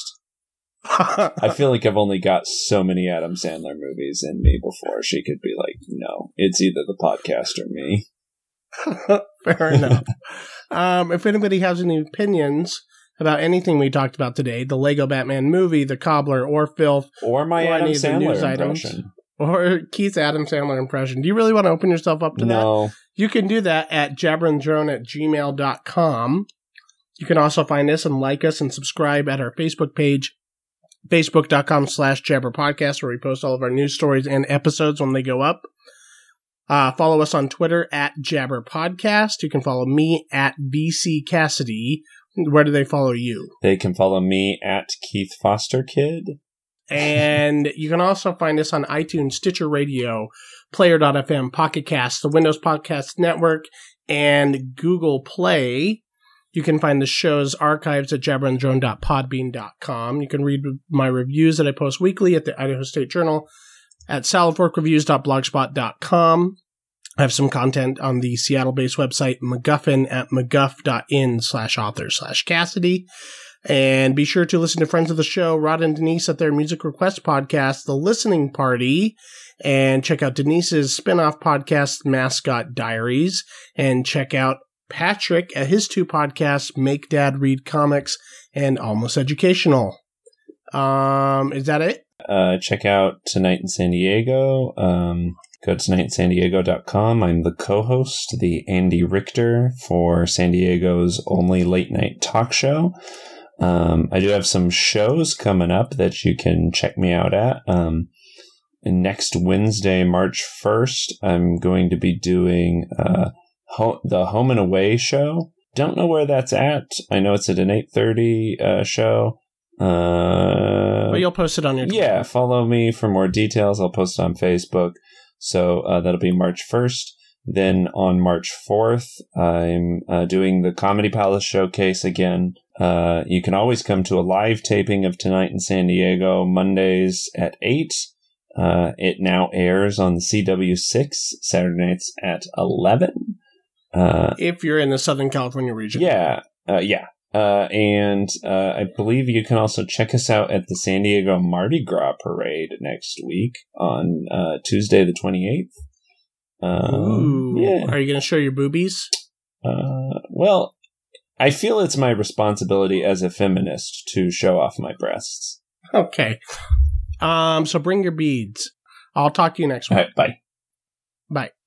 I feel like I've only got so many Adam Sandler movies in me before she could be like, no, it's either the podcast or me. Fair enough. Um, if anybody has any opinions about anything we talked about today, the Lego Batman movie, the Cobbler, or Filth, Or my Or Adam any of the news Sandler items. impression. or Keith's Adam Sandler impression, do you really want to open yourself up to that? No. You can do that at jabberandrone at gmail dot com. You can also find us and like us and subscribe at our Facebook page, facebook.com slash jabberpodcast, where we post all of our news stories and episodes when they go up. Uh, follow us on Twitter at jabberpodcast. You can follow me at B C Cassidy. Where do they follow you? They can follow me at Keith Foster Kid. And you can also find us on iTunes, Stitcher Radio, Player dot f m, Pocket Cast, the Windows Podcast Network, and Google Play. You can find the show's archives at jabberandrone dot podbean dot com. You can read my reviews that I post weekly at the Idaho State Journal at salad fork reviews dot blogspot dot com. I have some content on the Seattle-based website MacGuffin at mcguff.in slash author slash Cassidy. And be sure to listen to friends of the show, Rod and Denise, at their music request podcast, The Listening Party. And check out Denise's spin-off podcast, Mascot Diaries. And check out Patrick at his two podcasts, Make Dad Read Comics and Almost Educational. Um, is that it? Uh, check out Tonight in San Diego. Um, go to tonight in san diego dot com. I'm the co-host, the Andy Richter, for San Diego's only late night talk show. Um, I do have some shows coming up that you can check me out at. Um, and next Wednesday, March first, I'm going to be doing uh, ho- the Home and Away show. Don't know where that's at. I know it's at an eight thirty uh, show. Uh, But you'll post it on your Twitter. yeah, follow me for more details. I'll post it on Facebook. So uh, that'll be March first. Then on March fourth, I'm uh, doing the Comedy Palace Showcase again. Uh, you can always come to a live taping of Tonight in San Diego, Mondays at eight. Uh, it now airs on C W six, Saturday nights at eleven. Uh, If you're in the Southern California region. yeah, uh, yeah. Uh, and uh, I believe you can also check us out at the San Diego Mardi Gras Parade next week on uh, Tuesday the twenty-eighth. Um, Ooh. yeah. Are you going to show your boobies? Uh, well, I feel it's my responsibility as a feminist to show off my breasts. Okay. Um. So bring your beads. I'll talk to you next All week. right, bye. Bye.